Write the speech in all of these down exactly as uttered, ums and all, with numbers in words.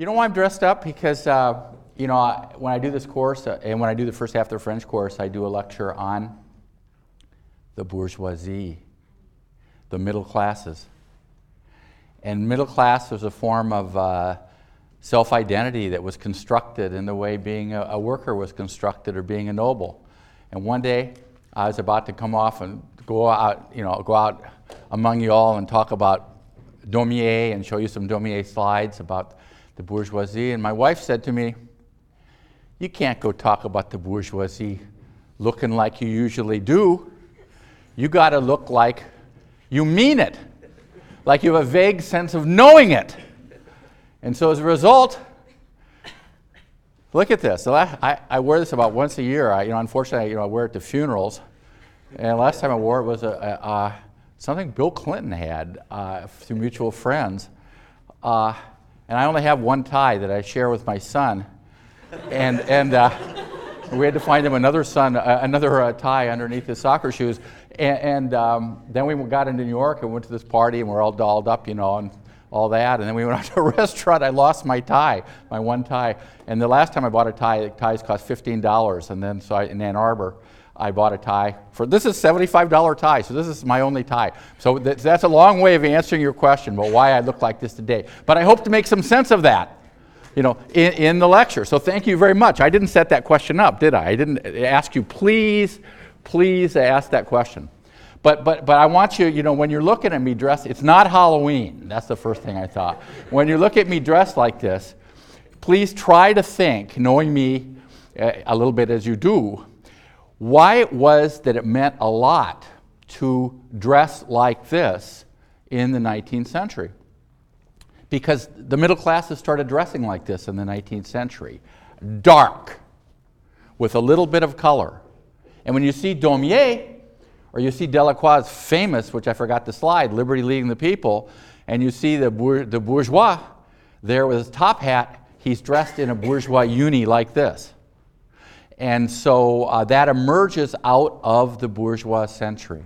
You know why I'm dressed up? Because, uh, you know, I, when I do this course, uh, and when I do the first half of the French course, I do a lecture on the bourgeoisie, the middle classes. And middle class was a form of uh, self-identity that was constructed in the way being a, a worker was constructed, or being a noble. And one day, I was about to come off and go out, you know, go out among you all and talk about Daumier and show you some Daumier slides about the bourgeoisie. And my wife said to me, "You can't go talk about the bourgeoisie looking like you usually do. You got to look like you mean it, like you have a vague sense of knowing it." And so as a result, look at this. So I, I, I wear this about once a year. I, you know, unfortunately, you know, I wear it to funerals. And last time I wore it was a, a, a something Bill Clinton had uh, through mutual friends. Uh, and I only have one tie that I share with my son. And and uh, we had to find him another son, uh, another uh, tie underneath his soccer shoes. And, and um, then we got into New York and went to this party, and we're all dolled up, you know, and all that. And then we went out to a restaurant. I lost my tie, my one tie. And the last time I bought a tie, ties cost fifteen dollars. And then so I, in Ann Arbor, I bought a tie for, this is a seventy-five dollar tie, so this is my only tie. So th- that's a long way of answering your question about why I look like this today. But I hope to make some sense of that, you know, in, in the lecture. So thank you very much. I didn't set that question up, did I? I didn't ask you, please, please ask that question. But but but I want you, you know, when you're looking at me dressed, it's not Halloween. That's the first thing I thought. When you look at me dressed like this, please try to think, knowing me uh, a little bit as you do, why it was that it meant a lot to dress like this in the nineteenth century. Because the middle classes started dressing like this in the nineteenth century. Dark, with a little bit of color. And when you see Daumier, or you see Delacroix's famous, which I forgot the slide, Liberty Leading the People, and you see the, bour- the bourgeois there with his top hat, he's dressed in a bourgeois uni like this. And so uh, that emerges out of the bourgeois century.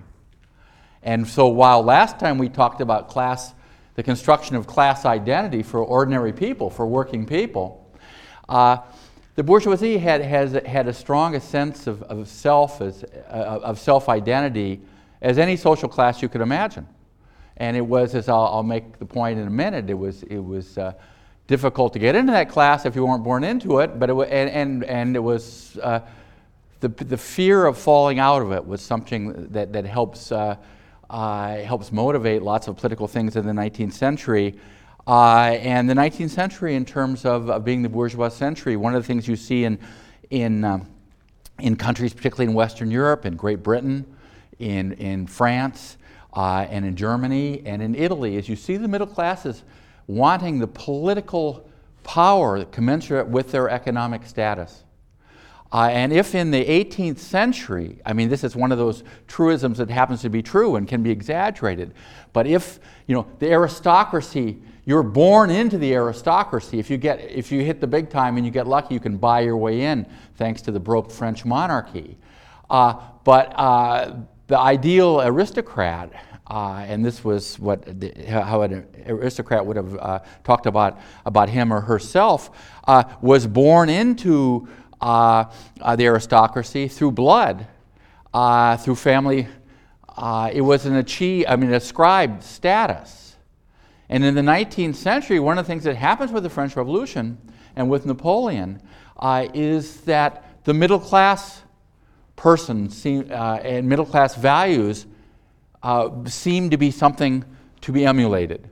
And so while last time we talked about class, the construction of class identity for ordinary people, for working people, uh, the bourgeoisie had, has, had as strong a sense of, of self, as, uh, of self-identity as any social class you could imagine. And it was, as I'll, I'll make the point in a minute, it was, it was uh, difficult to get into that class if you weren't born into it, but it w- and, and, and it was, uh, the, the fear of falling out of it was something that, that helps, uh, uh, helps motivate lots of political things in the nineteenth century. Uh, and the nineteenth century, in terms of, of being the bourgeois century, one of the things you see in, in, um, in countries, particularly in Western Europe, in Great Britain, in, in France, uh, and in Germany, and in Italy, is you see the middle classes wanting the political power commensurate with their economic status. Uh, and if in the eighteenth century, I mean, this is one of those truisms that happens to be true and can be exaggerated, but if, you know, the aristocracy, you're born into the aristocracy. If you get, if you hit the big time and you get lucky, you can buy your way in, thanks to the broke French monarchy. Uh, but uh, the ideal aristocrat, uh, and this was what the, how an aristocrat would have uh, talked about about him or herself, uh, was born into uh, uh, the aristocracy through blood, uh, through family. Uh, it was an achieved, I mean, ascribed status. And in the nineteenth century, one of the things that happens with the French Revolution and with Napoleon uh, is that the middle class person seem, uh, and middle class values uh, seem to be something to be emulated.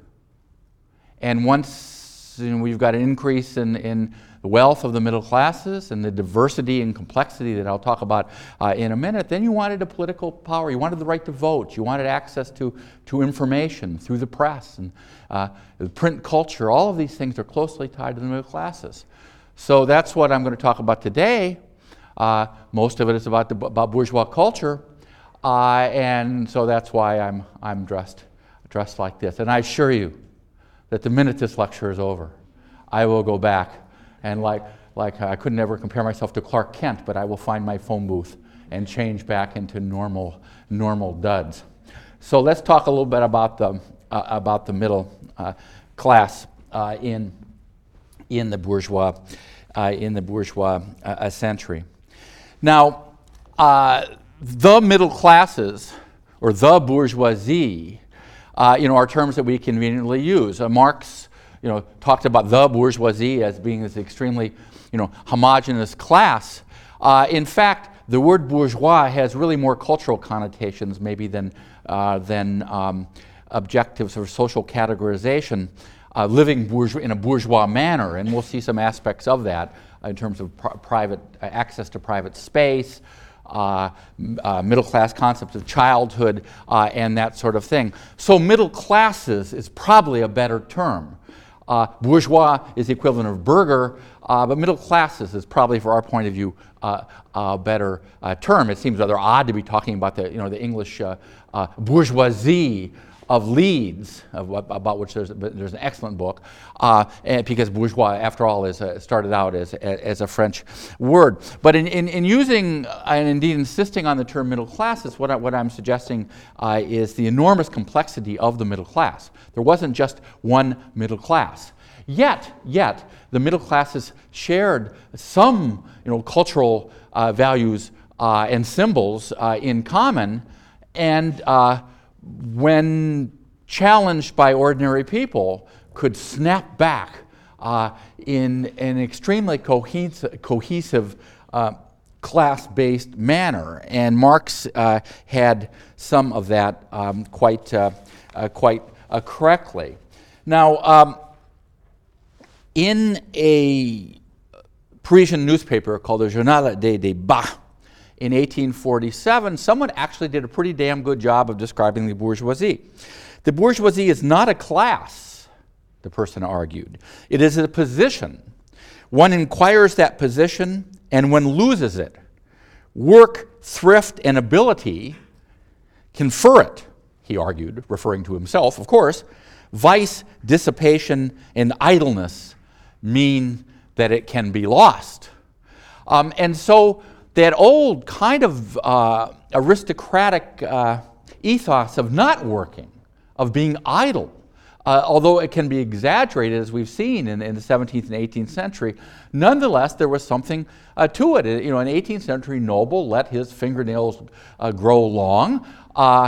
And once you know, we've got an increase in, in the wealth of the middle classes and the diversity and complexity that I'll talk about uh, in a minute, then you wanted a political power. You wanted the right to vote. You wanted access to, to information through the press and uh, the print culture. All of these things are closely tied to the middle classes. So that's what I'm going to talk about today. Uh, most of it is about, the, about bourgeois culture, uh, and so that's why I'm, I'm dressed, dressed like this. And I assure you that the minute this lecture is over, I will go back and like, like I could never compare myself to Clark Kent, but I will find my phone booth and change back into normal, normal duds. So let's talk a little bit about the, uh, about the middle uh, class uh, in, in the bourgeois, uh, in the bourgeois uh, century. Now, uh, the middle classes, or the bourgeoisie, uh, you know, are terms that we conveniently use. Uh, Marx, you know, talked about the bourgeoisie as being this extremely, you know, homogeneous class. Uh, in fact, the word bourgeois has really more cultural connotations maybe than, uh, than um, objectives of social categorization, uh, living bourgeois, in a bourgeois manner, and we'll see some aspects of that in terms of pr private uh, access to private space, uh, uh, middle-class concepts of childhood, uh, and that sort of thing. So middle classes is probably a better term. Uh, bourgeois is the equivalent of burger, uh, but middle classes is probably, for our point of view, uh, a better uh, term. It seems rather odd to be talking about the, you know, the English uh, uh, bourgeoisie of Leeds, of, about which there's, there's an excellent book, uh, and because bourgeois, after all, is uh, started out as, as a French word. But in, in, in using, uh, and indeed insisting on the term middle classes, what, I, what I'm suggesting uh, is the enormous complexity of the middle class. There wasn't just one middle class. Yet, yet, the middle classes shared some, you know, cultural uh, values uh, and symbols uh, in common, and uh, when challenged by ordinary people, could snap back uh, in an extremely cohesive, cohesive uh, class-based manner. And Marx uh, had some of that um, quite, uh, uh, quite uh, correctly. Now, um, in a Parisian newspaper called the Journal des Débats, in eighteen forty-seven, someone actually did a pretty damn good job of describing the bourgeoisie. The bourgeoisie is not a class, the person argued. It is a position. One acquires that position and one loses it. Work, thrift, and ability confer it, he argued, referring to himself, of course. Vice, dissipation, and idleness mean that it can be lost. Um, and so that old kind of uh, aristocratic uh, ethos of not working, of being idle, uh, although it can be exaggerated, as we've seen in, in the seventeenth and eighteenth century, nonetheless, there was something uh, to it. You know, an eighteenth century noble let his fingernails uh, grow long, uh,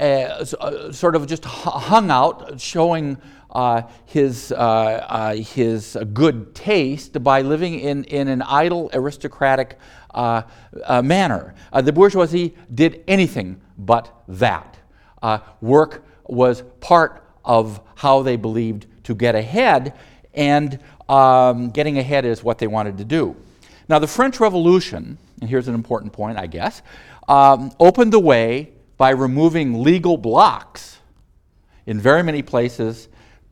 uh, sort of just hung out, showing Uh, his, uh, uh, his good taste by living in, in an idle, aristocratic uh, uh, manner. Uh, the bourgeoisie did anything but that. Uh, work was part of how they believed to get ahead, and um, getting ahead is what they wanted to do. Now, the French Revolution, and here's an important point, I guess, um, opened the way by removing legal blocks in very many places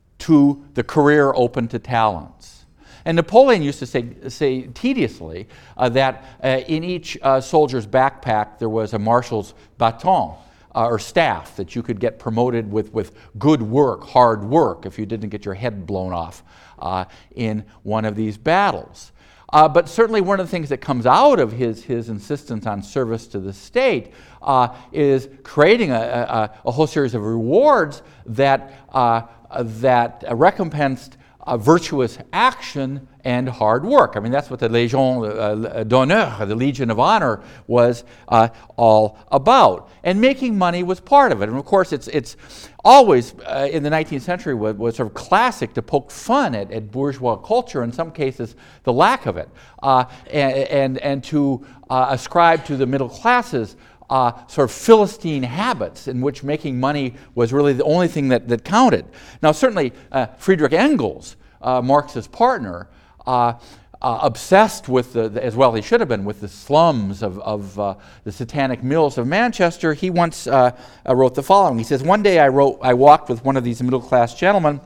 to the career open to talents. And Napoleon used to say, say tediously uh, that uh, in each uh, soldier's backpack there was a marshal's baton, uh, or staff, that you could get promoted with, with good work, hard work, if you didn't get your head blown off uh, in one of these battles. Uh, but certainly one of the things that comes out of his, his insistence on service to the state uh, is creating a, a, a whole series of rewards that uh, that recompensed uh, virtuous action and hard work. I mean, that's what the Légion uh, d'honneur, the Legion of Honor, was uh, all about. And making money was part of it. And of course, it's it's always, uh, in the nineteenth century, was, was sort of classic to poke fun at, at bourgeois culture, in some cases, the lack of it, uh, and, and, and to uh, ascribe to the middle classes Uh, sort of Philistine habits in which making money was really the only thing that, that counted. Now, certainly, uh, Friedrich Engels, uh, Marx's partner, uh, uh, obsessed with, the, the, as well he should have been, with the slums of, of uh, the Satanic Mills of Manchester, he once uh, uh, wrote the following. He says, "One day I, wrote, I walked with one of these middle-class gentlemen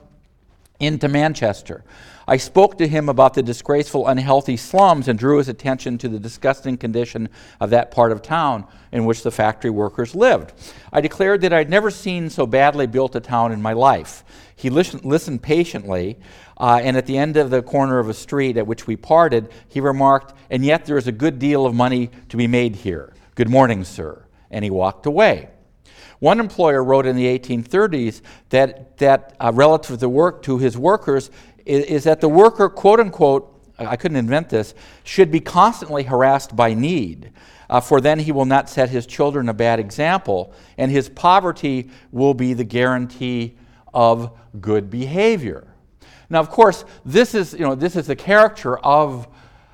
into Manchester. I spoke to him about the disgraceful, unhealthy slums and drew his attention to the disgusting condition of that part of town in which the factory workers lived. I declared that I'd never seen so badly built a town in my life. He listened, listened patiently, uh, and at the end of the corner of a street at which we parted, he remarked, 'And yet there is a good deal of money to be made here. Good morning, sir.' And he walked away." One employer wrote in the eighteen thirties that, that uh, relative to, work, to his workers, is, is that the worker, quote unquote, I couldn't invent this, should be constantly harassed by need, uh, for then he will not set his children a bad example, and his poverty will be the guarantee of good behavior. Now, of course, this is, you know, this is the character of,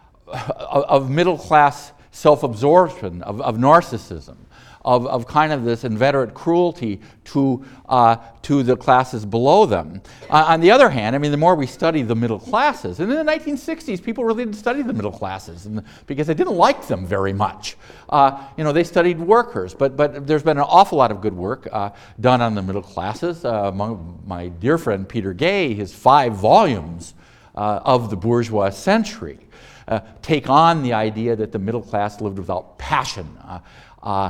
of middle-class self-absorption, of, of narcissism, of, of kind of this inveterate cruelty to, uh, to the classes below them. Uh, on the other hand, I mean, the more we study the middle classes, and in the nineteen sixties, people really didn't study the middle classes and, because they didn't like them very much. Uh, you know, they studied workers, but, but there's been an awful lot of good work uh, done on the middle classes. Uh, among my dear friend Peter Gay, his five volumes uh, of the bourgeois century uh, take on the idea that the middle class lived without passion. Uh, uh,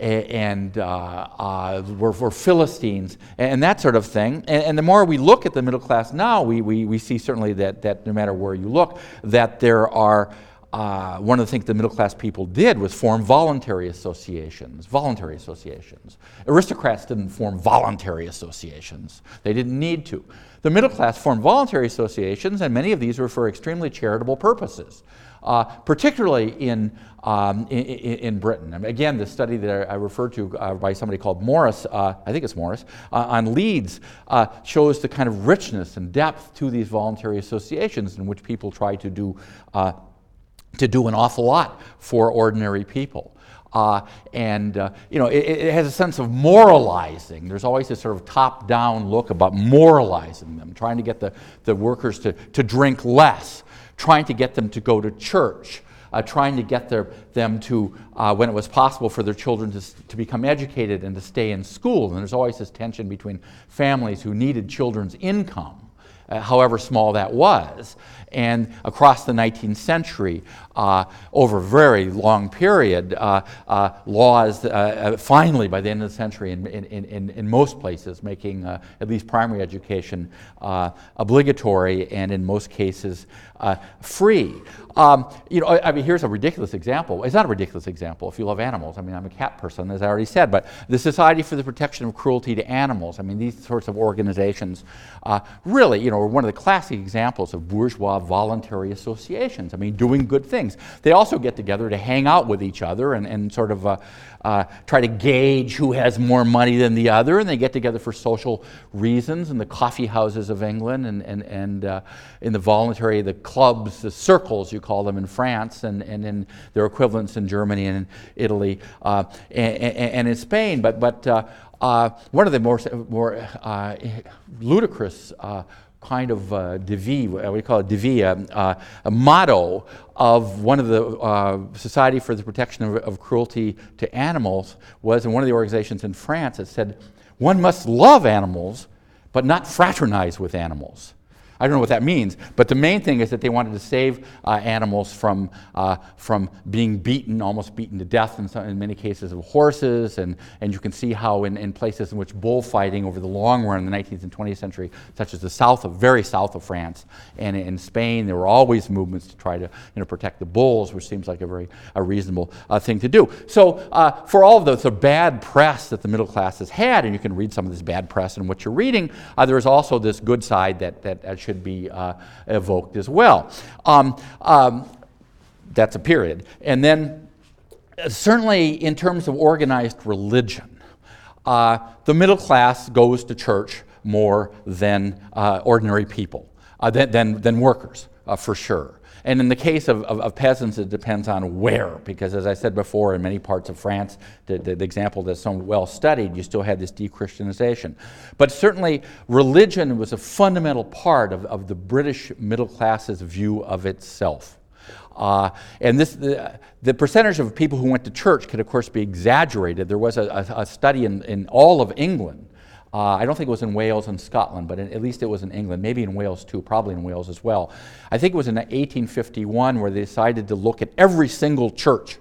and uh, uh, we're, we're Philistines, and that sort of thing. And, and the more we look at the middle class now, we, we, we see certainly that, that no matter where you look, that there are, uh, one of the things the middle class people did was form voluntary associations, voluntary associations. Aristocrats didn't form voluntary associations. They didn't need to. The middle class formed voluntary associations, and many of these were for extremely charitable purposes. Uh, particularly in, um, in, in Britain. I mean, again, the study that I referred to uh, by somebody called Morris, uh, I think it's Morris, uh, on Leeds, uh, shows the kind of richness and depth to these voluntary associations in which people try to do, uh, to do an awful lot for ordinary people. Uh, and, uh, you know, it, it has a sense of moralizing. There's always this sort of top-down look about moralizing them, trying to get the, the workers to, to drink less, trying to get them to go to church, uh, trying to get their, them to, uh, when it was possible for their children to, to become educated and to stay in school. And there's always this tension between families who needed children's income, uh, however small that was. And across the nineteenth century, uh, over a very long period, uh, uh, laws uh, finally, by the end of the century, in, in, in, in most places, making uh, at least primary education uh, obligatory and in most cases uh, free. Um, you know, I, I mean, here's a ridiculous example. It's not a ridiculous example if you love animals. I mean, I'm a cat person, as I already said, but the Society for the Protection of Cruelty to Animals, I mean, these sorts of organizations uh, really, you know, are one of the classic examples of bourgeois voluntary associations. I mean, doing good things. They also get together to hang out with each other and, and sort of uh, uh, try to gauge who has more money than the other, and they get together for social reasons in the coffee houses of England and, and, and uh, in the voluntary, the clubs, the circles, you call them in France, and, and in their equivalents in Germany and in Italy uh, and, and in Spain. But, but uh, uh, one of the more, more uh, ludicrous uh, kind of uh, devise, what we call it devise, uh, a motto of one of the uh, Society for the Protection of, of Cruelty to Animals was in one of the organizations in France. It said, "One must love animals, but not fraternize with animals." I don't know what that means, but the main thing is that they wanted to save uh, animals from uh, from being beaten, almost beaten to death in, some, in many cases of horses, and, and you can see how in, in places in which bullfighting over the long run in the nineteenth and twentieth century, such as the south of, very south of France and in Spain, there were always movements to try to you know, protect the bulls, which seems like a very a reasonable uh, thing to do. So uh, for all of the, the bad press that the middle class has had, and you can read some of this bad press in what you're reading, uh, there is also this good side that, that, that should be uh, evoked as well. Um, um, that's a period. And then uh, certainly in terms of organized religion, uh, the middle class goes to church more than uh, ordinary people, uh, than, than, than workers, uh, for sure. And in the case of, of, of peasants, it depends on where, because as I said before, in many parts of France, the, the, the example that's so well studied, you still had this de-Christianization. But certainly religion was a fundamental part of, of the British middle class's view of itself. Uh, and this, the, the percentage of people who went to church could, of course, be exaggerated. There was a, a, a study in, in all of England. Uh, I don't think it was in Wales and Scotland, but in, at least it was in England, maybe in Wales too, probably in Wales as well. I think it was in eighteen fifty-one where they decided to look at every single church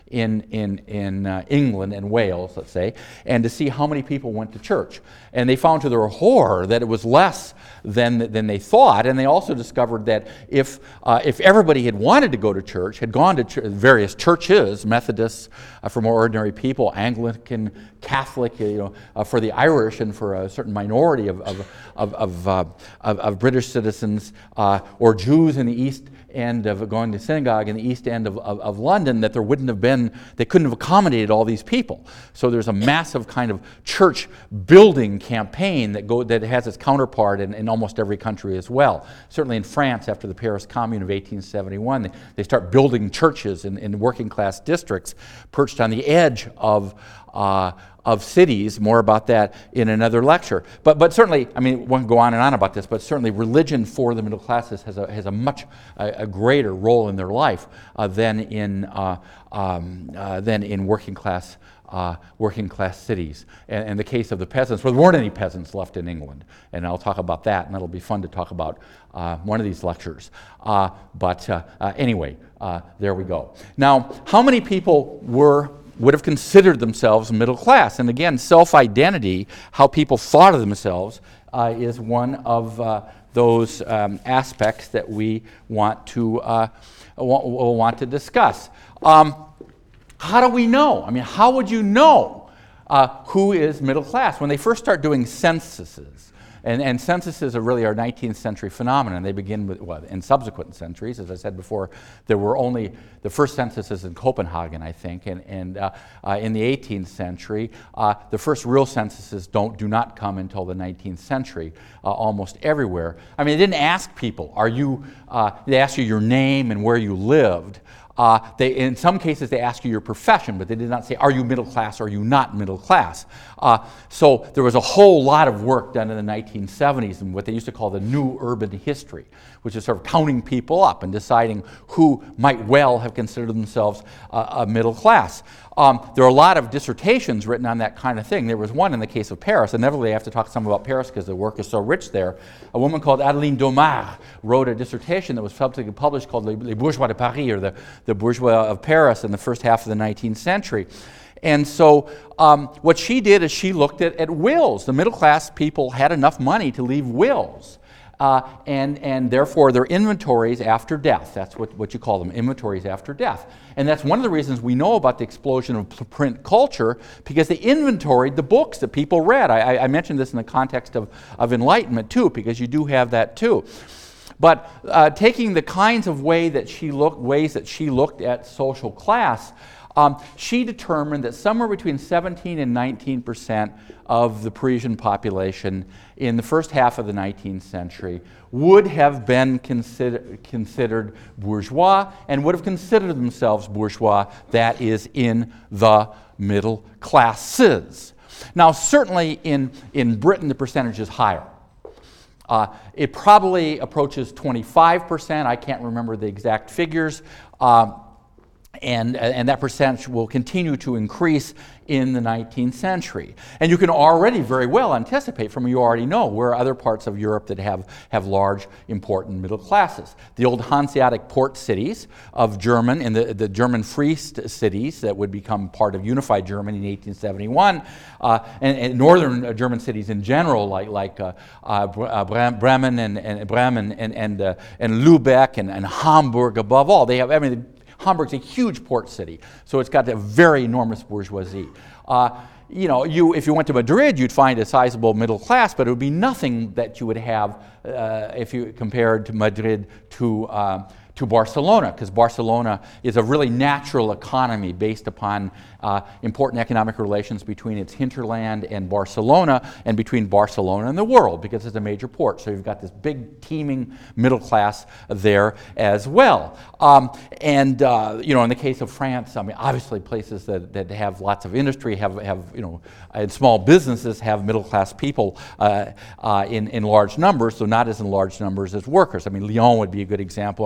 in, in, in uh, England and Wales, let's say, and to see how many people went to church. And they found to their horror that it was less than, than they thought, and they also discovered that if, uh, if everybody had wanted to go to church, had gone to ch- various churches, Methodists uh, for more ordinary people, Anglican, Catholic, you know, uh, for the Irish and for a certain minority of, of, of, of, uh, of, of British citizens, uh, or Jews in the East End of going to synagogue in the East End of, of, of London, that there wouldn't have been, they couldn't have accommodated all these people. So there's a massive kind of church building campaign that go that has its counterpart in, in almost every country as well. Certainly in France, after the Paris Commune of eighteen seventy-one, they, they start building churches in, in working class districts perched on the edge of uh, of cities. More about that in another lecture. But but certainly, I mean, one can go on and on about this, but certainly religion for the middle classes has a has a much a, a greater role in their life uh, than in uh, um, uh, than in working class uh, working class cities. And in the case of the peasants, well, there weren't any peasants left in England, and I'll talk about that, and that'll be fun to talk about uh, one of these lectures. Uh, but uh, uh, anyway, uh, there we go. Now, how many people were would have considered themselves middle class? And again, self-identity, how people thought of themselves, uh, is one of uh, those um, aspects that we want to uh, want, want to discuss. Um, how do we know? I mean, how would you know uh, who is middle class? When they first start doing censuses, And, and censuses are really our nineteenth century phenomenon. They begin with, well, in subsequent centuries. As I said before, there were only, the first censuses in Copenhagen, I think, and, and uh, uh, in the eighteenth century. Uh, the first real censuses don't, do not come until the nineteenth century, uh, almost everywhere. I mean, they didn't ask people, are you, uh, they asked you your name and where you lived. Uh, they, in some cases, they ask you your profession, but they did not say, are you middle class or are you not middle class? Uh, so there was a whole lot of work done in the nineteen seventies in what they used to call the new urban history, which is sort of counting people up and deciding who might well have considered themselves uh, a middle class. Um, there are a lot of dissertations written on that kind of thing. There was one in the case of Paris. Inevitably, I have to talk some about Paris because the work is so rich there. A woman called Adeline Domar wrote a dissertation that was subsequently published called Les Bourgeois de Paris, or the, the Bourgeois of Paris, in the first half of the nineteenth century. And so um, what she did is she looked at, at wills. The middle class people had enough money to leave wills. Uh, and, and therefore their inventories after death. That's what, what you call them, inventories after death. And that's one of the reasons we know about the explosion of print culture, because they inventoried the books that people read. I, I mentioned this in the context of, of Enlightenment too, because you do have that too. But uh, taking the kinds of way that she looked, ways that she looked at social class, Um, she determined that somewhere between seventeen and nineteen percent of the Parisian population in the first half of the nineteenth century would have been consider, considered bourgeois and would have considered themselves bourgeois, that is, in the middle classes. Now, certainly in, in Britain, the percentage is higher. Uh, it probably approaches twenty-five percent. I can't remember the exact figures. Uh, And, and that percentage will continue to increase in the nineteenth century. And you can already very well anticipate from you already know where are other parts of Europe that have, have large, important middle classes. The old Hanseatic port cities of German, and the, the German free st- cities that would become part of unified Germany in eighteen seventy-one, uh, and, and northern German cities in general, like, like uh, uh, Bremen and, and Bremen and, and, uh, and Lübeck and, and Hamburg above all. They have, I mean, Hamburg's a huge port city, so it's got a very enormous bourgeoisie. Uh, you know, you if you went to Madrid, you'd find a sizable middle class, but it would be nothing that you would have uh, if you compared to Madrid to uh, to Barcelona, because Barcelona is a really natural economy based upon uh, important economic relations between its hinterland and Barcelona, and between Barcelona and the world, because it's a major port. So you've got this big teeming middle class there as well. Um, and uh, you know, in the case of France, I mean, obviously places that, that have lots of industry have have you know, and small businesses have middle class people uh, uh, in in large numbers, though not as in large numbers as workers. I mean, Lyon would be a good example. I mean, Lyon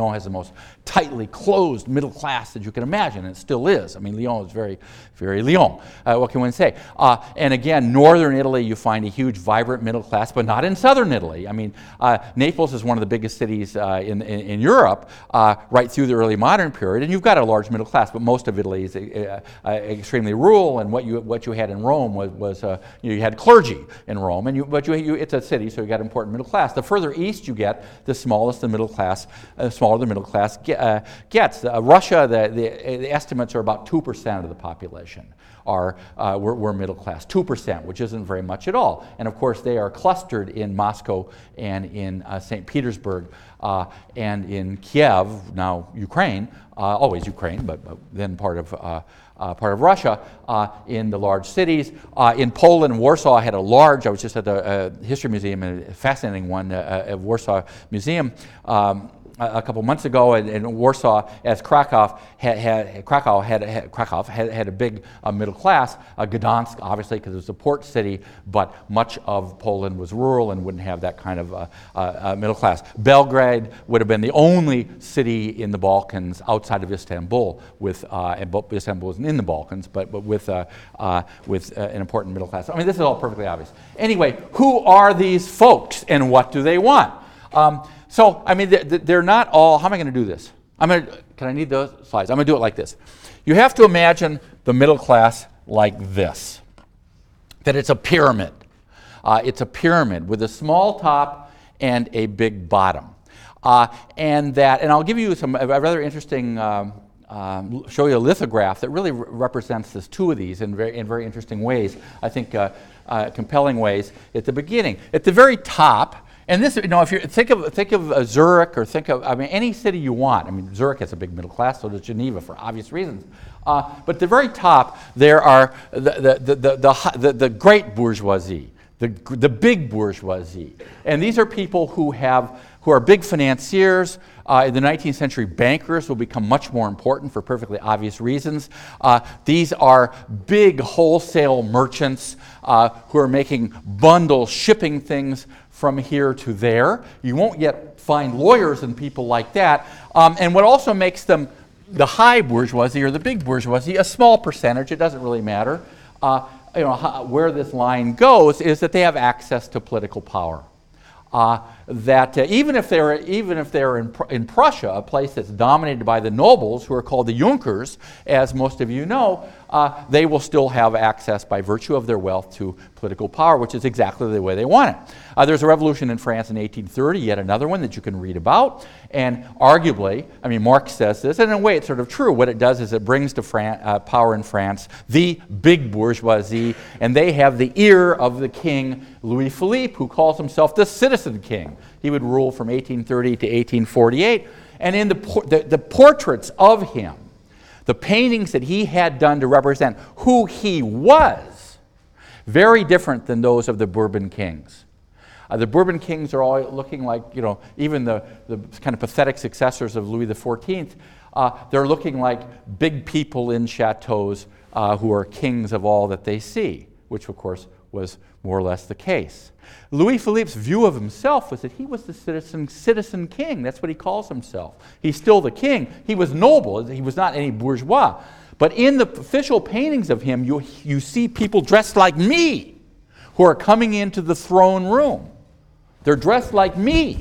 Lyon has the most tightly closed middle class that you can imagine, and it still is. I mean, Lyon is very, very Lyon. Uh, what can one say? Uh, and again, northern Italy, you find a huge, vibrant middle class, but not in southern Italy. I mean, uh, Naples is one of the biggest cities uh, in, in, in Europe, uh, right through the early modern period, and you've got a large middle class, but most of Italy is uh, uh, extremely rural, and what you what you had in Rome was, was uh, you, know, you had clergy in Rome, and you, but you, you, it's a city, so you got important middle class. The further east you get, the smallest the middle class, uh, smaller the middle class get, uh, gets. Uh, Russia, the, the, the estimates are about two percent of the population are uh, were, were middle class, two percent, which isn't very much at all. And of course, they are clustered in Moscow and in uh, Saint Petersburg uh, and in Kiev, now Ukraine, uh, always Ukraine, but, but then part of uh, Uh, part of Russia, uh, in the large cities. Uh, in Poland, Warsaw had a large, I was just at the uh, History Museum, a fascinating one, uh, at Warsaw Museum, um, a couple months ago, and, and Warsaw, as Krakow had, had Krakow had, had Krakow had, had a big uh, middle class. Uh, Gdansk, obviously, because it was a port city, but much of Poland was rural and wouldn't have that kind of uh, uh, middle class. Belgrade would have been the only city in the Balkans outside of Istanbul, with uh, and Istanbul isn't in the Balkans, but but with uh, uh, with uh, an important middle class. I mean, this is all perfectly obvious. Anyway, who are these folks, and what do they want? Um, So, I mean, they're not all, how am I going to do this? I'm going to, can I need those slides? I'm going to do it like this. You have to imagine the middle class like this, that it's a pyramid. Uh, it's a pyramid with a small top and a big bottom. Uh, and that, and I'll give you some, a rather interesting, um, um, show you a lithograph that really re- represents this, two of these in very, in very interesting ways, I think uh, uh, compelling ways at the beginning. At the very top, and this, you know, if you think of think of uh, Zurich, or think of, I mean, any city you want. I mean, Zurich has a big middle class, so does Geneva for obvious reasons. Uh, but at the very top, there are the the the the, the, the, the great bourgeoisie, the the big bourgeoisie, and these are people who have who are big financiers. Uh, in the nineteenth century, bankers will become much more important for perfectly obvious reasons. Uh, these are big wholesale merchants uh, who are making bundles, shipping things from here to there. You won't yet find lawyers and people like that. Um, and what also makes them the high bourgeoisie or the big bourgeoisie, a small percentage, it doesn't really matter, uh, you know, how, where this line goes, is that they have access to political power. Uh, that uh, even if they're even if they're in, Pr- in Prussia, a place that's dominated by the nobles, who are called the Junkers, as most of you know, uh, they will still have access by virtue of their wealth to political power, which is exactly the way they want it. Uh, there's a revolution in France in eighteen thirty, yet another one that you can read about, and arguably, I mean, Marx says this, and in a way it's sort of true. What it does is it brings to Fran- uh, power in France the big bourgeoisie, and they have the ear of the king, Louis Philippe, who calls himself the citizen king. He would rule from eighteen thirty to eighteen forty-eight, and in the, por- the, the portraits of him, the paintings that he had done to represent who he was, very different than those of the Bourbon kings. Uh, the Bourbon kings are all looking like, you know, even the, the kind of pathetic successors of Louis the fourteenth, uh, they're looking like big people in chateaus uh, who are kings of all that they see, which of course was more or less the case. Louis Philippe's view of himself was that he was the citizen, citizen king. That's what he calls himself. He's still the king. He was noble. He was not any bourgeois. But in the official paintings of him, you, you see people dressed like me who are coming into the throne room. They're dressed like me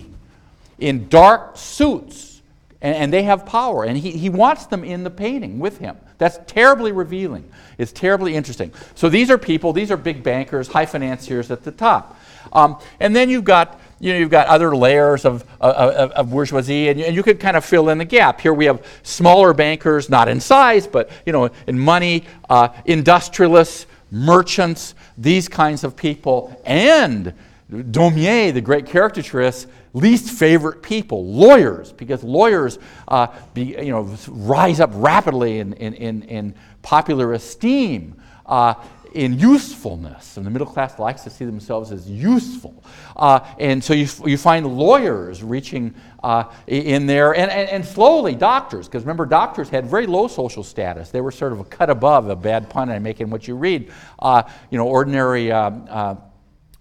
in dark suits, and, and they have power. And he, he wants them in the painting with him. That's terribly revealing. It's terribly interesting. So these are people, these are big bankers, high financiers at the top. Um, and then you've got, you know, you've got other layers of, of, of bourgeoisie, and, and you could kind of fill in the gap. Here we have smaller bankers, not in size, but, you know, in money, uh, industrialists, merchants, these kinds of people, and Daumier, the great caricaturist, least favorite people, lawyers, because lawyers uh, be, you know, rise up rapidly in, in, in, in popular esteem, uh, in usefulness, and the middle class likes to see themselves as useful. Uh, and so you, you find lawyers reaching uh, in there, and, and, and slowly doctors, because remember, doctors had very low social status. They were sort of a cut above, a bad pun I'm making what you read. Uh, you know, ordinary uh, uh,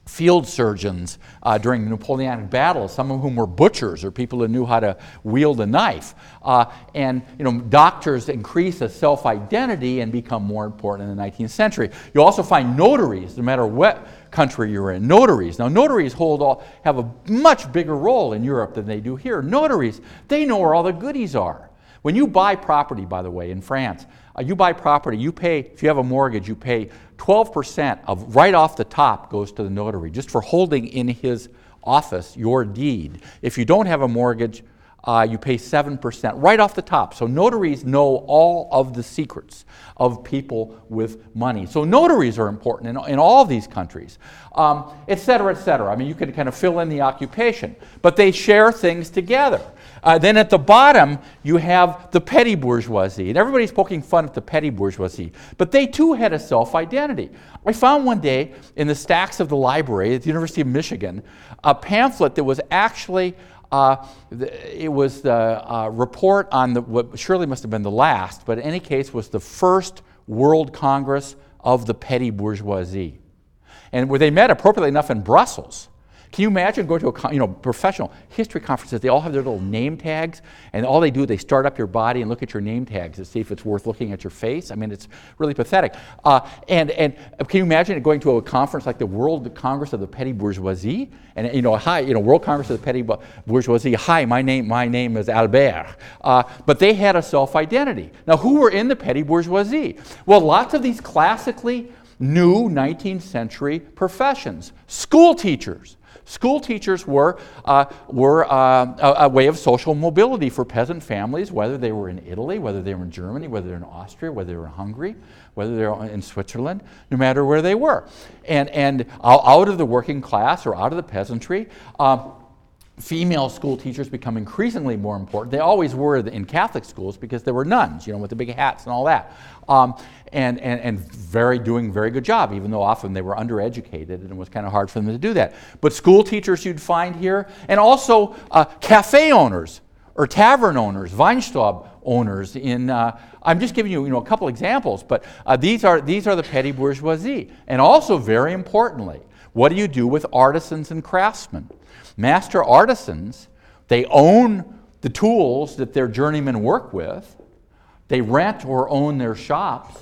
field surgeons uh, during the Napoleonic battles, some of whom were butchers or people who knew how to wield a knife. Uh, and you know, doctors increase a self-identity and become more important in the nineteenth century. You also find notaries, no matter what country you're in. Notaries. Now, notaries hold all, have a much bigger role in Europe than they do here. Notaries, they know where all the goodies are. When you buy property, by the way, in France, uh, you buy property, you pay, if you have a mortgage, you pay twelve percent of, right off the top goes to the notary, just for holding in his office your deed. If you don't have a mortgage, uh, you pay seven percent right off the top. So notaries know all of the secrets of people with money. So notaries are important in, in all these countries, um, et cetera, et cetera. I mean, you can kind of fill in the occupation, but they share things together. Uh, then at the bottom, you have the petty bourgeoisie. And everybody's poking fun at the petty bourgeoisie. But they too had a self-identity. I found one day in the stacks of the library at the University of Michigan a pamphlet that was actually, uh, the, it was the uh, report on the, what surely must have been the last, but in any case was the first World Congress of the petty bourgeoisie. And where they met, appropriately enough, in Brussels. Can you imagine going to a you know, professional history conferences? They all have their little name tags, and all they do, they start up your body and look at your name tags to see if it's worth looking at your face. I mean, it's really pathetic. Uh, and, and can you imagine going to a conference like the World Congress of the Petty Bourgeoisie? And, you know, hi, you know, World Congress of the Petty Bourgeoisie, hi, my name, my name is Albert. Uh, but they had a self-identity. Now, who were in the petty bourgeoisie? Well, lots of these classically new nineteenth century professions. School teachers. School teachers were, uh, were uh, a, a way of social mobility for peasant families, whether they were in Italy, whether they were in Germany, whether they were in Austria, whether they were in Hungary, whether they were in Switzerland, no matter where they were. And, and out of the working class or out of the peasantry, uh, female school teachers become increasingly more important. They always were in Catholic schools because they were nuns, you know, with the big hats and all that. Um, and, and, and very doing a very good job, even though often they were undereducated and it was kind of hard for them to do that. But school teachers you'd find here, and also uh, cafe owners or tavern owners, Weinstaub owners. In uh, I'm just giving you, you know, a couple examples, but uh, these are these are the petty bourgeoisie. And also, very importantly, what do you do with artisans and craftsmen? Master artisans, they own the tools that their journeymen work with. They rent or own their shops.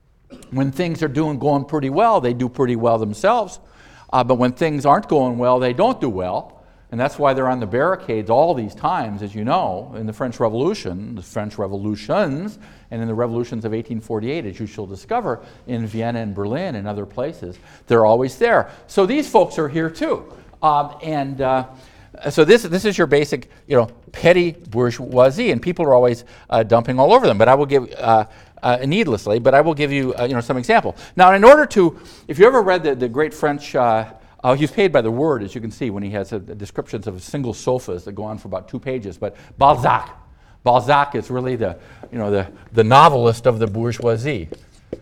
When things are doing going pretty well, they do pretty well themselves. Uh, but when things aren't going well, they don't do well. And that's why they're on the barricades all these times, as you know, in the French Revolution, the French Revolutions, and in the revolutions of eighteen forty-eight, as you shall discover, in Vienna and Berlin and other places. They're always there. So these folks are here too. Um, and uh, so this this is your basic, you know, petty bourgeoisie, and people are always uh, dumping all over them. But I will give, uh, uh, needlessly, but I will give you, uh, you know, some example. Now, in order to, if you ever read the, the great French, uh, uh, he's paid by the word, as you can see, when he has uh, descriptions of single sofas that go on for about two pages. But Balzac, Balzac is really the, you know, the the novelist of the bourgeoisie.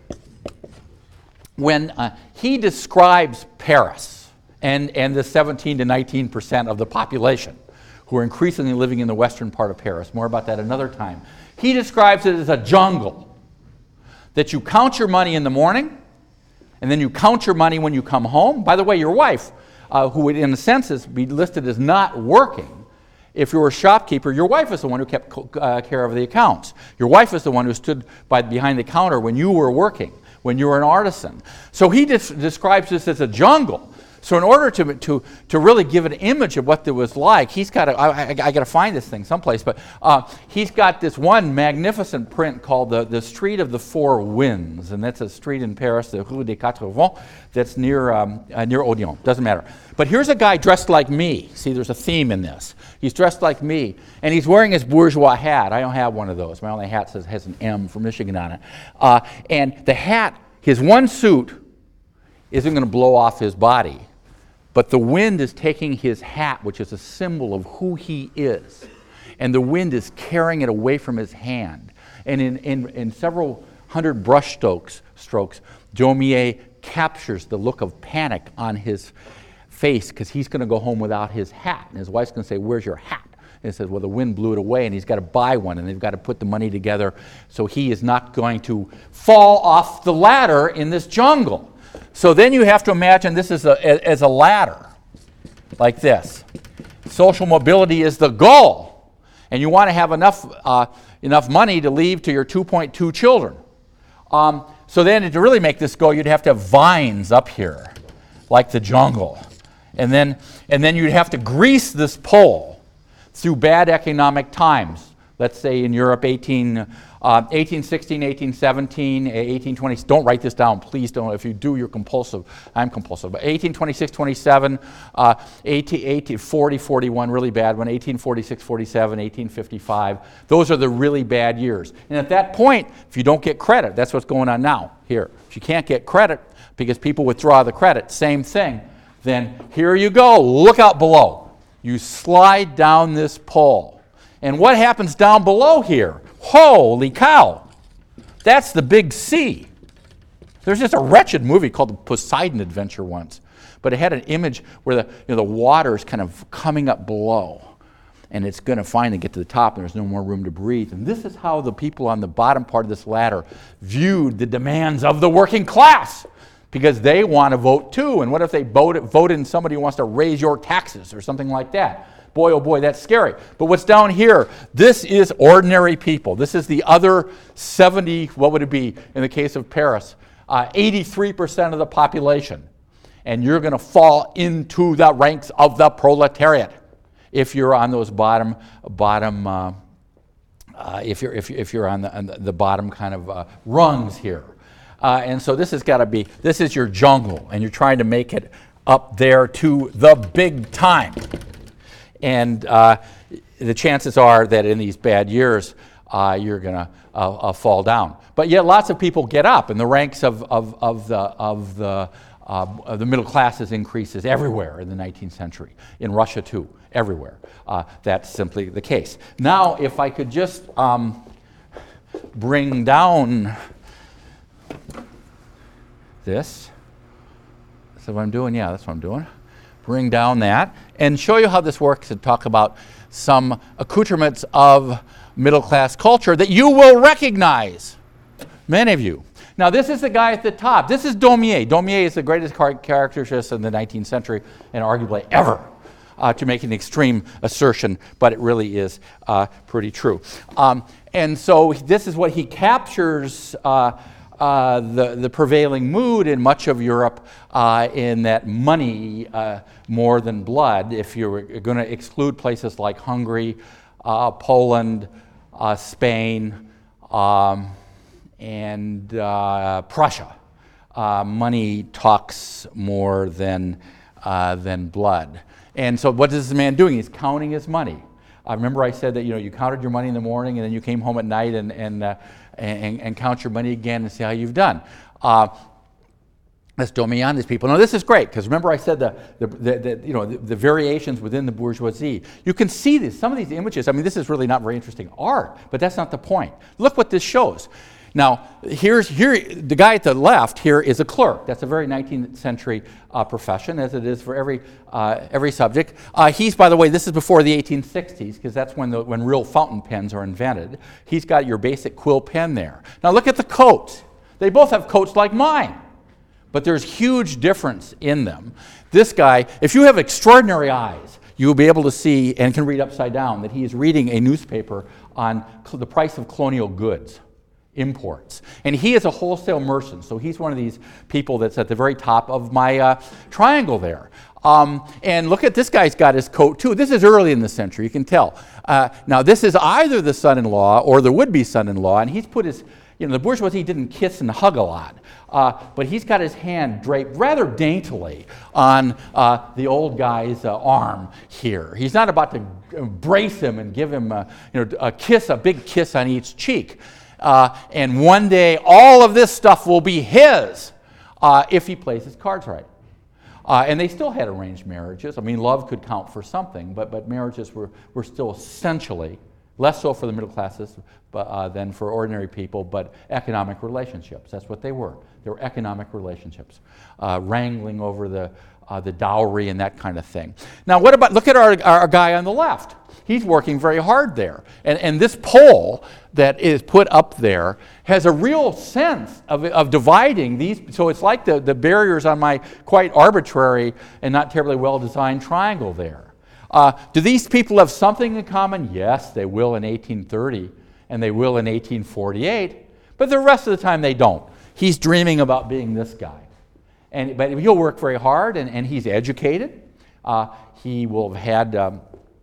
When uh, he describes Paris. And, and the seventeen to nineteen percent of the population who are increasingly living in the western part of Paris. More about that another time. He describes it as a jungle, that you count your money in the morning, and then you count your money when you come home. By the way, your wife, uh, who would in a sense is be listed as not working, if you were a shopkeeper, your wife is the one who kept uh, care of the accounts. Your wife is the one who stood by, behind the counter when you were working, when you were an artisan. So he des- describes this as a jungle. So in order to, to, to really give an image of what it was like, he's got to, I, I, I got to find this thing someplace, but uh, he's got this one magnificent print called the, the Street of the Four Winds, and that's a street in Paris, the Rue des Quatre Vents, that's near, um, uh, near Odeon, doesn't matter. But here's a guy dressed like me. See, there's a theme in this. He's dressed like me, and he's wearing his bourgeois hat. I don't have one of those. My only hat says has an M for Michigan on it. Uh, and the hat, his one suit, isn't going to blow off his body. But the wind is taking his hat, which is a symbol of who he is, and the wind is carrying it away from his hand. And in, in, in several hundred brush strokes, strokes, Daumier captures the look of panic on his face because he's going to go home without his hat. And his wife's going to say, "Where's your hat?" And he says, "Well, the wind blew it away," and he's got to buy one, and they've got to put the money together so he is not going to fall off the ladder in this jungle. So then you have to imagine this is a, as a ladder, like this. Social mobility is the goal, and you want to have enough, uh, enough money to leave to your two point two children. Um, so then to really make this go, you'd have to have vines up here, like the jungle. And then, and then you'd have to grease this pole through bad economic times. Let's say in Europe, eighteen, uh, eighteen sixteen, eighteen seventeen, eighteen twenty. Don't write this down, please don't. If you do, you're compulsive. I'm compulsive. But eighteen twenty-six, twenty-seven, uh, eighteen, eighteen forty, forty-one, really bad one. eighteen forty-six, forty-seven, eighteen fifty-five. Those are the really bad years. And at that point, if you don't get credit, that's what's going on now here. If you can't get credit because people withdraw the credit, same thing. Then here you go. Look out below. You slide down this pole. And what happens down below here? Holy cow! That's the big sea. There's just a wretched movie called The Poseidon Adventure once, but it had an image where the, you know, the water is kind of coming up below, and it's going to finally get to the top, and there's no more room to breathe. And this is how the people on the bottom part of this ladder viewed the demands of the working class, because they want to vote too. And what if they voted, voted in somebody who wants to raise your taxes or something like that? Boy, oh boy, that's scary. But what's down here, this is ordinary people. This is the other seventy, what would it be in the case of Paris? Uh, eighty-three percent of the population. And you're going to fall into the ranks of the proletariat if you're on those bottom, bottom uh, uh, if, you're, if, if you're on the, on the bottom kind of uh, rungs here. Uh, and so this has got to be, this is your jungle, and you're trying to make it up there to the big time. And uh, the chances are that in these bad years, uh, you're going to uh, uh, fall down. But yet lots of people get up, and the ranks of, of, of, the, of, the, uh, of the middle classes increases everywhere in the nineteenth century. In Russia, too, everywhere. Uh, that's simply the case. Now, if I could just um, bring down this. That's what I'm doing? Yeah, that's what I'm doing. Bring down that and show you how this works and talk about some accoutrements of middle-class culture that you will recognize, many of you. Now, this is the guy at the top. This is Daumier. Daumier is the greatest caricaturist in the nineteenth century and arguably ever, uh, to make an extreme assertion, but it really is uh, pretty true. Um, and so this is what he captures uh, Uh, the, the prevailing mood in much of Europe uh, in that money uh, more than blood, if you're going to exclude places like Hungary, uh, Poland, uh, Spain, um, and uh, Prussia. Uh, money talks more than, uh, than blood. And so what is this man doing? He's counting his money. I remember I said that, you know, you counted your money in the morning and then you came home at night and, and, uh, and, and count your money again and see how you've done. Uh, let's do me on these people. Now, this is great because remember I said the, the, the, the, you know, the, the variations within the bourgeoisie. You can see this, some of these images. I mean, this is really not very interesting art, but that's not the point. Look what this shows. Now, here's here the guy at the left here is a clerk. That's a very nineteenth century uh, profession, as it is for every uh, every subject. Uh, he's, by the way, this is before the eighteen sixties, because that's when the when real fountain pens are invented. He's got your basic quill pen there. Now, look at the coats. They both have coats like mine, but there's huge difference in them. This guy, if you have extraordinary eyes, you will be able to see and can read upside down that he is reading a newspaper on the price of colonial goods. Imports. And he is a wholesale merchant, so he's one of these people that's at the very top of my uh, triangle there. Um, and look at this guy's got his coat too. This is early in the century, you can tell. Uh, now this is either the son-in-law or the would-be son-in-law, and he's put his, you know, the bourgeoisie didn't kiss and hug a lot, uh, but he's got his hand draped rather daintily on uh, the old guy's uh, arm here. He's not about to embrace him and give him a, you know, a kiss, a big kiss on each cheek. Uh, and one day, all of this stuff will be his uh, if he plays his cards right. Uh, and they still had arranged marriages. I mean, love could count for something, but, but marriages were, were still essentially, less so for the middle classes but, uh, than for ordinary people, but economic relationships. That's what they were. They were economic relationships, uh, wrangling over the, uh, the dowry and that kind of thing. Now, what about, look at our, our guy on the left. He's working very hard there. And, and this pole that is put up there has a real sense of, of dividing these. So it's like the, the barriers on my quite arbitrary and not terribly well-designed triangle there. Uh, do these people have something in common? Yes, they will in eighteen thirty, and they will in eighteen forty-eight, but the rest of the time they don't. He's dreaming about being this guy. And, but he'll work very hard, and, and he's educated. Uh, he will have had um,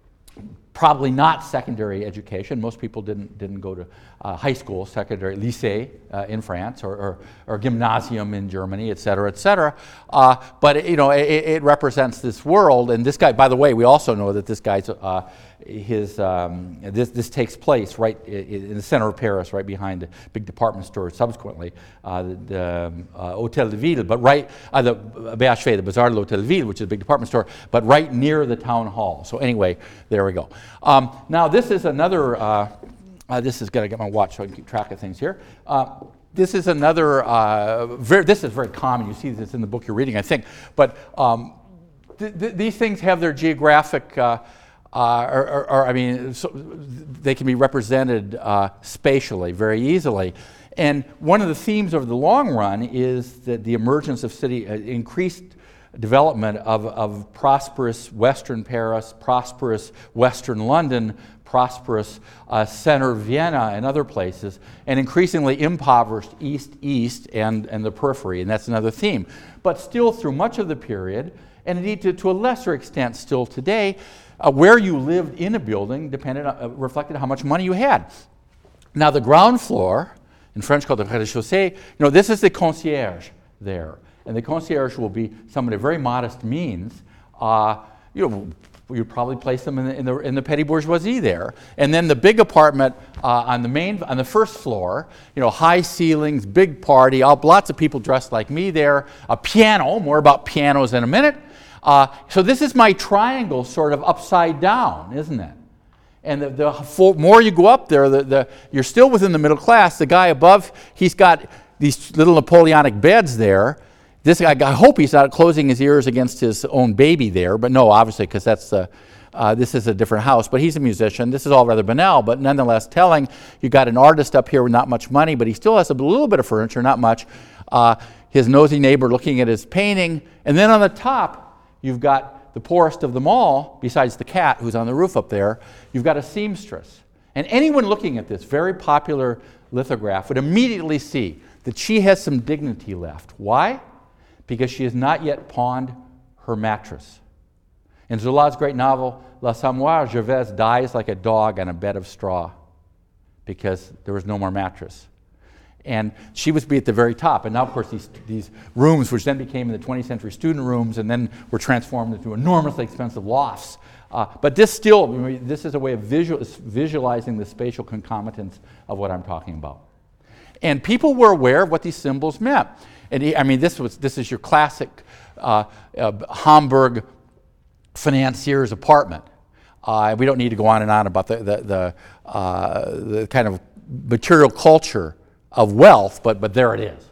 probably not secondary education. Most people didn't, didn't go to uh, high school, secondary, lycée uh, in France, or, or, or gymnasium in Germany, et cetera, et cetera. Uh, but, you know, it, it represents this world. And this guy, by the way, we also know that this guy's, uh, his, um, this, this takes place right in the center of Paris, right behind the big department store, subsequently, uh, the, the uh, Hôtel de Ville, but right, uh, the B H V, the Bazaar de l'Hôtel de Ville, which is a big department store, but right near the town hall. So anyway, there we go. Um, now this is another, uh, uh, this is going to get my watch so I can keep track of things here. Uh, this is another, uh, very, this is very common. You see this in the book you're reading, I think. But um, th th these things have their geographic, uh, uh, or, or, or I mean, so they can be represented uh, spatially very easily. And one of the themes over the long run is that the emergence of city, uh, increased development of, of prosperous Western Paris, prosperous Western London, prosperous uh, center Vienna and other places, and increasingly impoverished East, East, and, and the periphery, and that's another theme. But still through much of the period, and indeed to, to a lesser extent still today, uh, where you lived in a building depended on, uh, reflected how much money you had. Now the ground floor, in French called the rez-de-chaussée, you know, this is the concierge there. And the concierge will be somebody of very modest means. Uh, you know, you'd probably place them in the, in the, in the petty bourgeoisie there. And then the big apartment uh, on the main, on the first floor, you know, high ceilings, big party, all, lots of people dressed like me there, a piano, more about pianos in a minute. Uh, so this is my triangle sort of upside down, isn't it? And the, the full, more you go up there, the, the, you're still within the middle class. The guy above, he's got these little Napoleonic beds there. This guy, I hope he's not closing his ears against his own baby there, but no, obviously, because that's uh, uh, this is a different house. But he's a musician. This is all rather banal, but nonetheless telling. You got an artist up here with not much money, but he still has a little bit of furniture, not much. Uh, his nosy neighbor looking at his painting, and then on the top, you've got the poorest of them all, besides the cat who's on the roof up there. You've got a seamstress, and anyone looking at this very popular lithograph would immediately see that she has some dignity left. Why? Because she has not yet pawned her mattress. In Zola's great novel, L'Assommoir, Gervaise dies like a dog on a bed of straw because there was no more mattress. And she was be at the very top. And now, of course, these, these rooms, which then became in the twentieth century student rooms and then were transformed into enormously expensive lofts. Uh, but this still, I mean, this is a way of visual, visualizing the spatial concomitants of what I'm talking about. And people were aware of what these symbols meant. And he, I mean, this was this is your classic uh, uh, Hamburg financier's apartment. Uh, we don't need to go on and on about the the the, uh, the kind of material culture of wealth, but but there it is.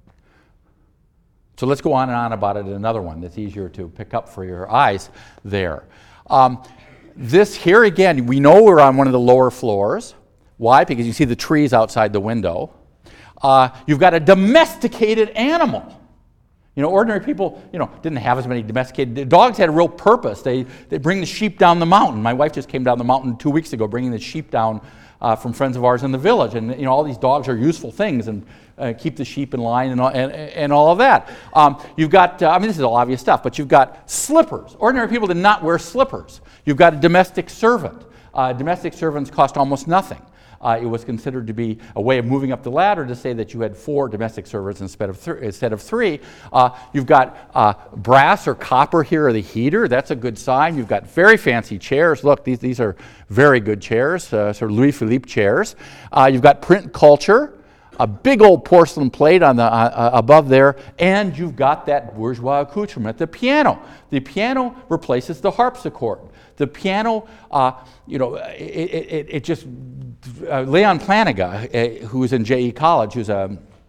So let's go on and on about it in another one that's easier to pick up for your eyes there. Um, this here again, we know we're on one of the lower floors. Why? Because you see the trees outside the window. Uh, you've got a domesticated animal. You know, ordinary people, you know, didn't have as many domesticated. Dogs had a real purpose. They they bring the sheep down the mountain. My wife just came down the mountain two weeks ago, bringing the sheep down uh, from friends of ours in the village. And you know, all these dogs are useful things and uh, keep the sheep in line and all, and, and all of that. Um, you've got, uh, I mean, this is all obvious stuff, but you've got slippers. Ordinary people did not wear slippers. You've got a domestic servant. Uh, domestic servants cost almost nothing. Uh, it was considered to be a way of moving up the ladder to say that you had four domestic servants instead of, th instead of three. Uh, you've got uh, brass or copper here or the heater. That's a good sign. You've got very fancy chairs. Look, these, these are very good chairs, uh, sort of Louis Philippe chairs. Uh, you've got print culture, a big old porcelain plate on the, uh, above there, and you've got that bourgeois accoutrement, the piano. The piano replaces the harpsichord. The piano, uh, you know, it, it, it just, uh, Leon Planiga, uh, who's in J E College, who's a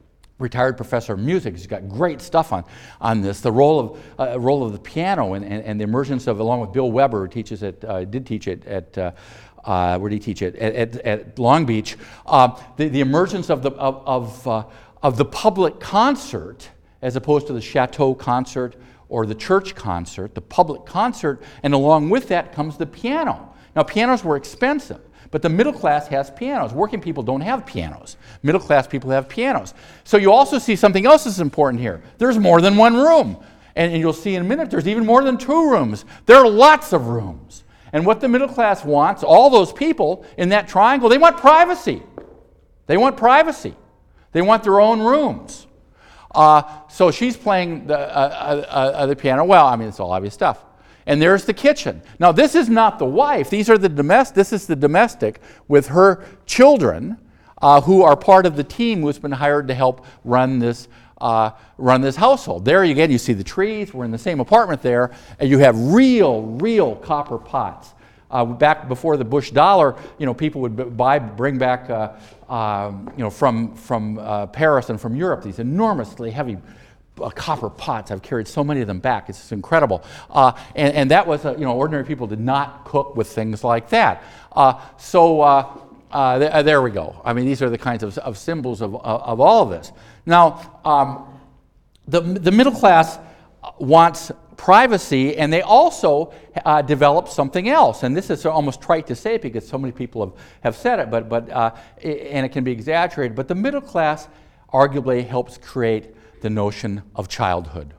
retired professor of music. He's got great stuff on, on this. The role of uh, role of the piano and, and, and the emergence of, along with Bill Weber, who teaches at, uh, did teach it at, uh, uh, where did he teach it? At, at, at Long Beach. Uh, the, the emergence of the, of, of, uh, of the public concert, as opposed to the chateau concert or the church concert, the public concert, and along with that comes the piano. Now, pianos were expensive. But the middle class has pianos. Working people don't have pianos. Middle class people have pianos. So you also see something else that's important here. There's more than one room. And, and you'll see in a minute there's even more than two rooms. There are lots of rooms. And what the middle class wants, all those people in that triangle, they want privacy. They want privacy. They want their own rooms. Uh, so she's playing the, uh, uh, uh, the piano. Well, I mean, it's all obvious stuff. And there's the kitchen. Now, this is not the wife. These are the domestic. This is the domestic with her children, uh, who are part of the team who's been hired to help run this uh, run this household. There again, you see the trees. We're in the same apartment there, and you have real, real copper pots. Uh, back before the Bush dollar, you know, people would buy, bring back, uh, um, you know, from from uh, Paris and from Europe these enormously heavy Uh, copper pots. I've carried so many of them back. It's just incredible. Uh, and, and that was, uh, you know, ordinary people did not cook with things like that. Uh, so uh, uh, th- uh, there we go. I mean, these are the kinds of, of symbols of, of, of all of this. Now, um, the, the middle class wants privacy, and they also uh, develop something else. And this is almost trite to say because so many people have, have said it, but, but uh, and it can be exaggerated. But the middle class arguably helps create the notion of childhood.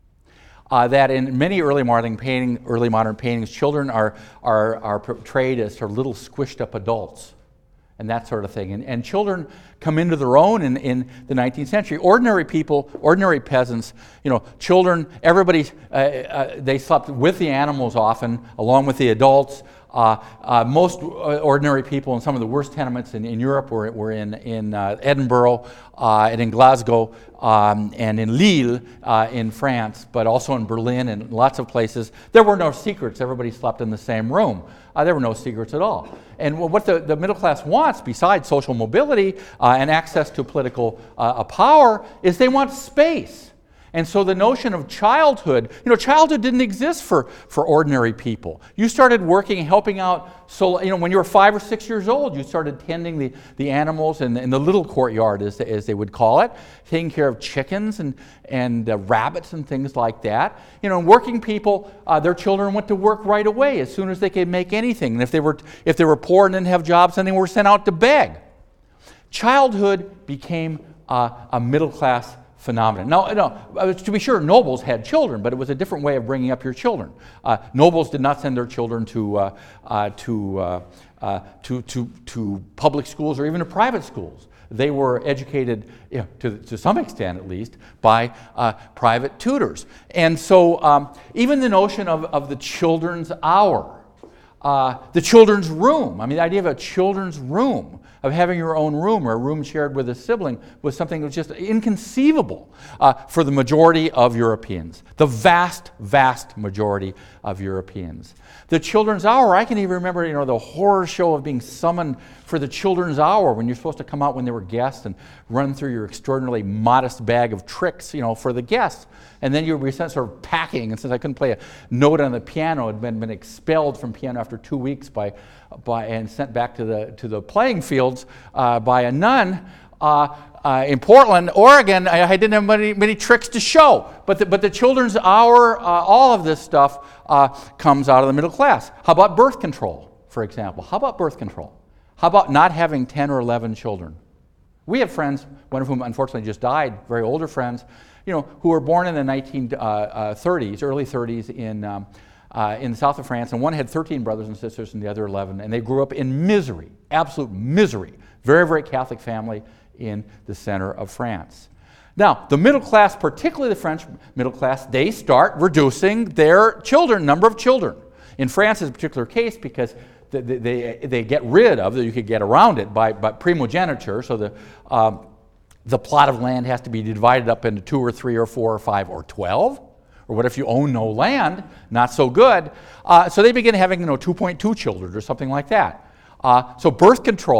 Uh, that in many early modern painting, early modern paintings, children are, are, are portrayed as sort of little squished up adults and that sort of thing. And, and children come into their own in, in the nineteenth century. Ordinary people, ordinary peasants, you know, children, everybody, uh, uh, they slept with the animals often, along with the adults. Uh, uh, most ordinary people in some of the worst tenements in, in Europe were, were in, in uh, Edinburgh uh, and in Glasgow um, and in Lille uh, in France, but also in Berlin and lots of places. There were no secrets. Everybody slept in the same room. Uh, there were no secrets at all. And what the, the middle class wants, besides social mobility uh, and access to political uh, power, is they want space. And so the notion of childhood, you know, childhood didn't exist for, for ordinary people. You started working, helping out, so, you know, when you were five or six years old, you started tending the, the animals in, in the little courtyard, as, as they would call it, taking care of chickens and, and uh, rabbits and things like that. You know, working people, uh, their children went to work right away as soon as they could make anything. And if they were, if they were poor and didn't have jobs, then they were sent out to beg. Childhood became uh, a middle class phenomenon. Now, no, to be sure, nobles had children, but it was a different way of bringing up your children. Uh, nobles did not send their children to, uh, uh, to, uh, uh, to, to, to public schools or even to private schools. They were educated, you know, to, to some extent at least, by uh, private tutors. And so um, even the notion of, of the children's hour, uh, the children's room, I mean, the idea of a children's room, of having your own room or a room shared with a sibling was something that was just inconceivable uh, for the majority of Europeans, the vast, vast majority of Europeans. The children's hour, I can even remember, you know, the horror show of being summoned for the children's hour when you're supposed to come out when they were guests and run through your extraordinarily modest bag of tricks, you know, for the guests. And then you would be sent sort of packing, and since I couldn't play a note on the piano, I'd been, been expelled from piano after two weeks by, by and sent back to the to the playing fields uh, by a nun uh, uh, in Portland, Oregon. I, I didn't have many many tricks to show, but the, but the children's hour, uh, all of this stuff uh, comes out of the middle class. How about birth control, for example? How about birth control? How about not having ten or eleven children? We have friends, one of whom unfortunately just died, very older friends, you know, who were born in the nineteen thirties, early thirties in, um, uh, in the south of France, and one had thirteen brothers and sisters and the other eleven, and they grew up in misery, absolute misery. Very, very Catholic family in the center of France. Now, the middle class, particularly the French middle class, they start reducing their children, number of children. In France is a particular case because they, they, they get rid of, you could get around it by, by primogeniture, so the um, the plot of land has to be divided up into two or three or four or five or twelve. Or what if you own no land? Not so good. Uh, so they begin having, you know, two point two children or something like that. Uh, so birth control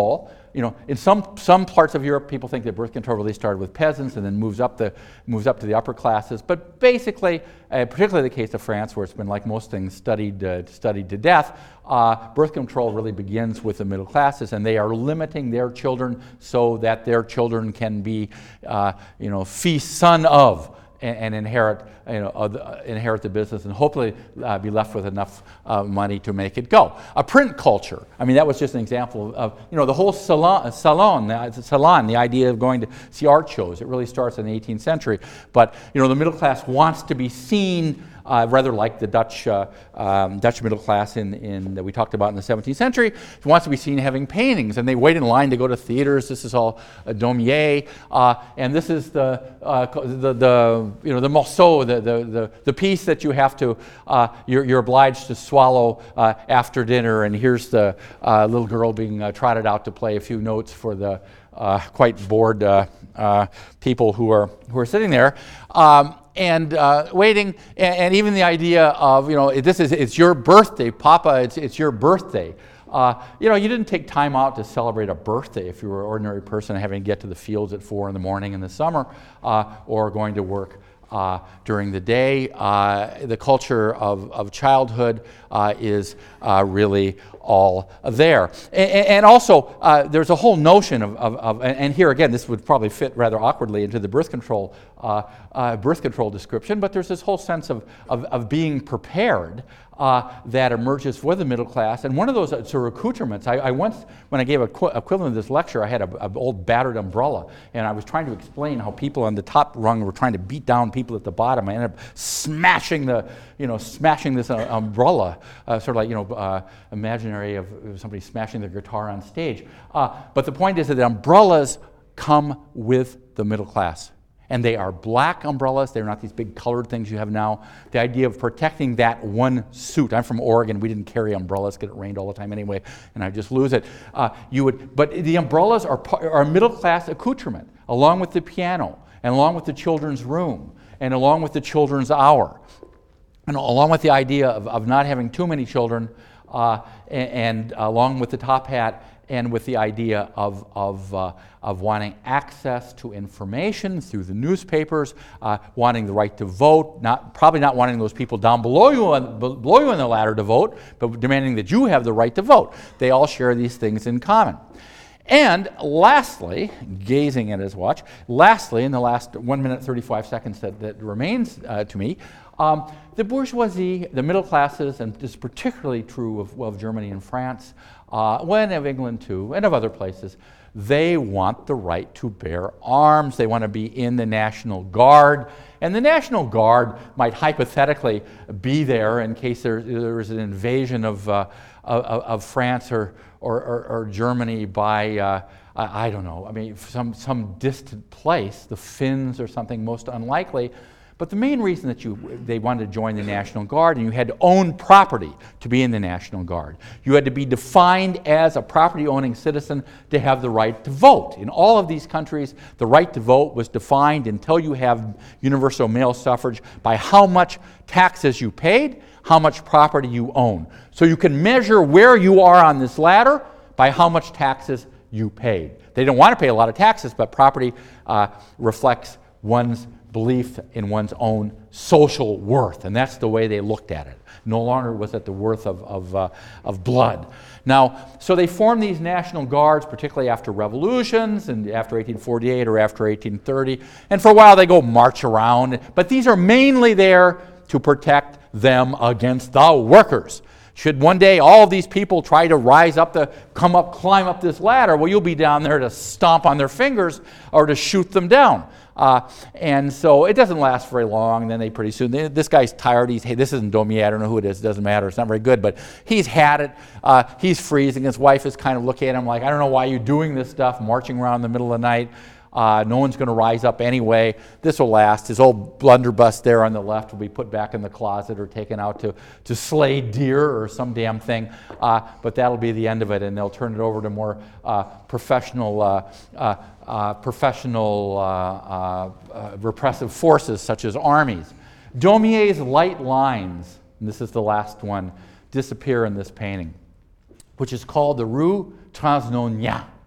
you know, in some, some parts of Europe, people think that birth control really started with peasants and then moves up, the, moves up to the upper classes. But basically, uh, particularly the case of France, where it's been, like most things, studied, uh, studied to death, uh, birth control really begins with the middle classes, and they are limiting their children so that their children can be, uh, you know, fils son of, and, and inherit, you know, uh, inherit the business, and hopefully uh, be left with enough uh, money to make it go. A print culture. I mean, that was just an example of, you know, the whole salon, salon, the, salon, the idea of going to see art shows. It really starts in the eighteenth century. But, you know, the middle class wants to be seen, uh, rather like the Dutch uh, um, Dutch middle class in, in that we talked about in the seventeenth century. It wants to be seen having paintings, and they wait in line to go to theaters. This is all uh, Daumier, uh, and this is the, uh, the the you know the morceau, the the the, the piece that you have to uh, you're, you're obliged to swallow uh, after dinner. And here's the uh, little girl being uh, trotted out to play a few notes for the uh, quite bored uh, uh, people who are who are sitting there. Um, and uh, waiting, and, and even the idea of, you know, this is, it's your birthday, Papa, it's, it's your birthday. Uh, you know, you didn't take time out to celebrate a birthday if you were an ordinary person having to get to the fields at four in the morning in the summer, uh, or going to work uh, during the day. Uh, the culture of, of childhood uh, is uh, really all there. And, and also, uh, there's a whole notion of, of, of, and here again, this would probably fit rather awkwardly into the birth control uh, uh, birth control description, but there's this whole sense of, of, of being prepared uh, that emerges for the middle class. And one of those uh, sort of accoutrements, I, I once, when I gave a qu equivalent of this lecture, I had an old battered umbrella, and I was trying to explain how people on the top rung were trying to beat down people at the bottom. I ended up smashing the, you know, smashing this uh, umbrella, uh, sort of like, you know, uh, imaginary of somebody smashing their guitar on stage. Uh, but the point is that the umbrellas come with the middle class. And they are black umbrellas. They're not these big colored things you have now. The idea of protecting that one suit. I'm from Oregon. We didn't carry umbrellas because it rained all the time anyway, and I just lose it. Uh, you would, but the umbrellas are, are a middle class accoutrement, along with the piano, and along with the children's room, and along with the children's hour, and along with the idea of, of not having too many children, uh, and, and along with the top hat, and with the idea of, of, uh, of wanting access to information through the newspapers, uh, wanting the right to vote, not, probably not wanting those people down below you, on, below you on the ladder to vote, but demanding that you have the right to vote. They all share these things in common. And lastly, gazing at his watch, lastly, in the last one minute thirty-five seconds that, that remains uh, to me, um, the bourgeoisie, the middle classes, and this is particularly true of, of Germany and France, uh, and of England too, and of other places, they want the right to bear arms. They want to be in the National Guard. And the National Guard might hypothetically be there in case there, there is an invasion of, uh, of, of France or, or, or, or Germany by, uh, I, I don't know, I mean, some, some distant place, the Finns or something most unlikely. But the main reason that you, they wanted to join the National Guard, and you had to own property to be in the National Guard. You had to be defined as a property-owning citizen to have the right to vote. In all of these countries, the right to vote was defined until you have universal male suffrage by how much taxes you paid, how much property you own. So you can measure where you are on this ladder by how much taxes you paid. They don't want to pay a lot of taxes, but property uh, reflects one's belief in one's own social worth, and that's the way they looked at it. No longer was it the worth of, of, uh, of blood. Now, so they formed these National Guards, particularly after revolutions, and after eighteen forty-eight or after eighteen thirty, and for a while they go march around, but these are mainly there to protect them against the workers. Should one day all of these people try to rise up, the, come up, climb up this ladder, well, you'll be down there to stomp on their fingers or to shoot them down. Uh, and so it doesn't last very long. And then they pretty soon, they, this guy's tired. He's, hey, this isn't Daumier. I don't know who it is. It doesn't matter. It's not very good. But he's had it. Uh, he's freezing. His wife is kind of looking at him like, I don't know why you're doing this stuff, marching around in the middle of the night. Uh, no one's going to rise up anyway. This will last. His old blunderbuss there on the left will be put back in the closet or taken out to, to slay deer or some damn thing. Uh, but that'll be the end of it, and they'll turn it over to more uh, professional, uh, uh, uh, professional uh, uh, uh, repressive forces such as armies. Daumier's light lines, and this is the last one, disappear in this painting, which is called the Rue Transnonain.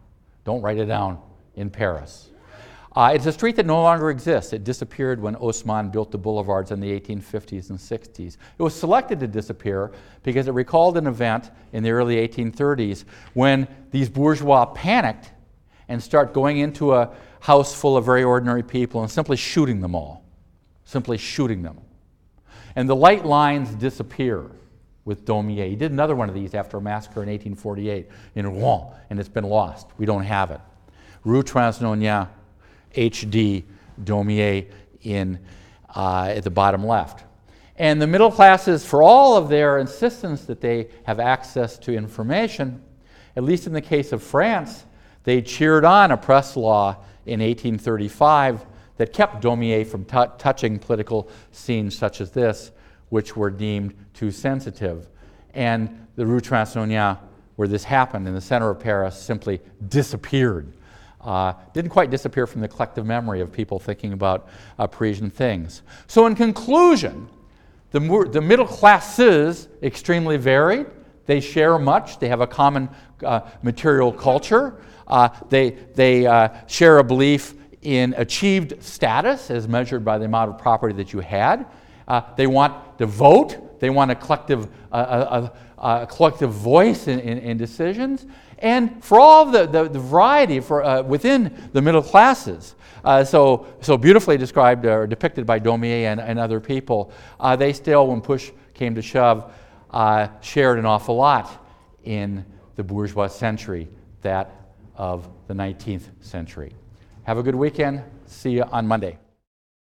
Don't write it down, in Paris. Uh, it's a street that no longer exists. It disappeared when Haussmann built the boulevards in the eighteen fifties and sixties. It was selected to disappear because it recalled an event in the early eighteen thirties when these bourgeois panicked and start going into a house full of very ordinary people and simply shooting them all, simply shooting them. And the light lines disappear with Daumier. He did another one of these after a massacre in eighteen forty-eight in Rouen, and it's been lost. We don't have it. Rue Transnonain, H D Daumier in, uh, at the bottom left. And the middle classes, for all of their insistence that they have access to information, at least in the case of France, they cheered on a press law in eighteen thirty-five that kept Daumier from t- touching political scenes such as this, which were deemed too sensitive. And the Rue Transnonain, where this happened in the center of Paris, simply disappeared. Uh, didn't quite disappear from the collective memory of people thinking about uh, Parisian things. So in conclusion, the, mo- the middle classes extremely varied. They share much. They have a common uh, material culture. Uh, they they uh, share a belief in achieved status as measured by the amount of property that you had. Uh, they want to vote. They want a collective, uh, a, a collective voice in, in, in decisions. And for all of the, the, the variety for, uh, within the middle classes, uh, so, so beautifully described or depicted by Daumier and, and other people, uh, they still, when push came to shove, uh, shared an awful lot in the bourgeois century, that of the nineteenth century. Have a good weekend. See you on Monday.